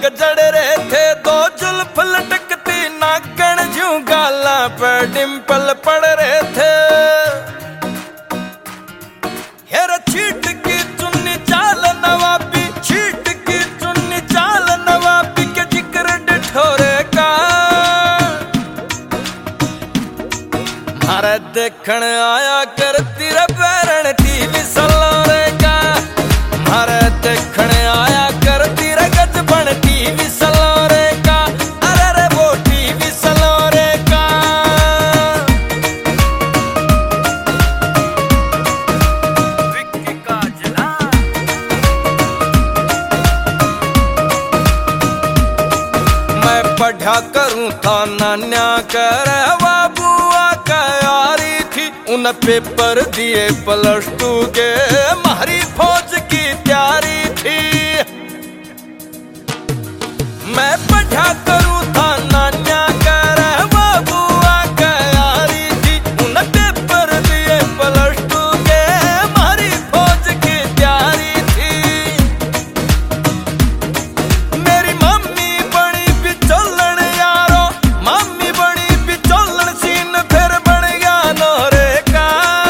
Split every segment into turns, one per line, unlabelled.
गजड़ रहे थे, दो जुल्फ लटकती नाकण जूं गाला पे डिंपल पड़ रहे थे। हेरा छीट की चुन्नी चाल नवाबी, छीट की चुन्नी चाल नवाबी के जिक्र डिठोरे का। मारे देखण आया करती रे बैरण टीवी सलोरे का। मारे देखण आया करती रे गजबन टीवी सलोरे का। अरे रे वो टीवी सलोरे का। विक्की काजला मैं पढ़ा करूं था नान्या कर बुआ का यारी थी। उन पेपर दिए +2 के, मारी फौज की तैयारी थी। मैं पढ़ा करूं था नान्या कर बुआ का यारी थी। उन पेपर दिए +2 के, मारी फौज की तैयारी थी। मेरी मम्मी बड़ी बिचौलन यारो, मम्मी बड़ी बिचौलन सीन फिर बन गया नोरे का।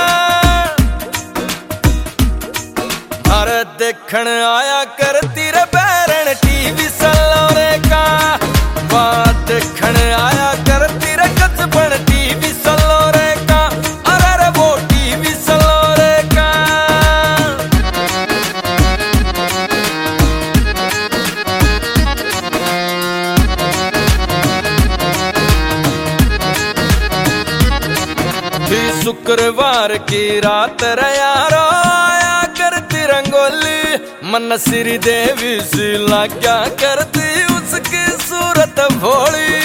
अरे देखण आया करती रे बैरण टीवी सलोरे का। बात देखण आया करती रे गजबन टीवी सलोरे का। अरे रे वो टीवी सलोरे का। थी शुक्रवार की रात रे यारो, आया करती रंगोली। मन श्री देवी सी लाग्या करती उसकी सूरत भोली।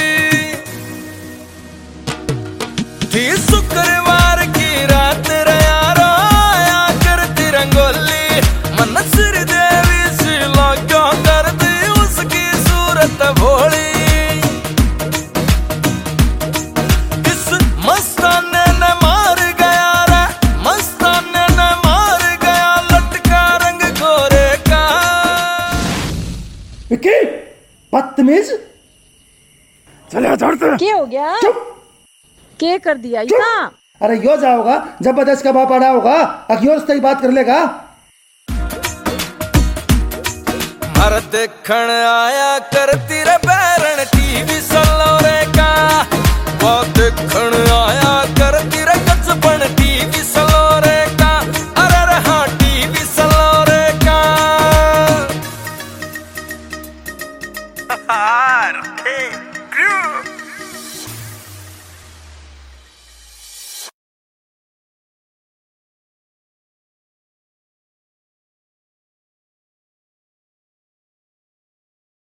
थी शुक्रवार की रात रे यारो, आया करती रंगोली। मन श्री देवी सी लाग्या करती उसकी सूरत भोली। इस मस्ताने ने मार गया रे, मस्ताने ने मार गया लटका रंग गोरे का।
विक्की बदतमीज, चले छोड़ते।
क्या हो गया?
चुप।
क्या कर दिया इतना?
अरे यो जाओगा जबरदस्त का बाप आना होगा, अखियों से बात कर लेगा।
हर देखण आया करती रे बैरण टीवी सलोरे का। वो देखण आया करती रे गजबन टीवी सलोरे का। अरे रे हाँ टीवी सलोरे का।
R.A. Crew.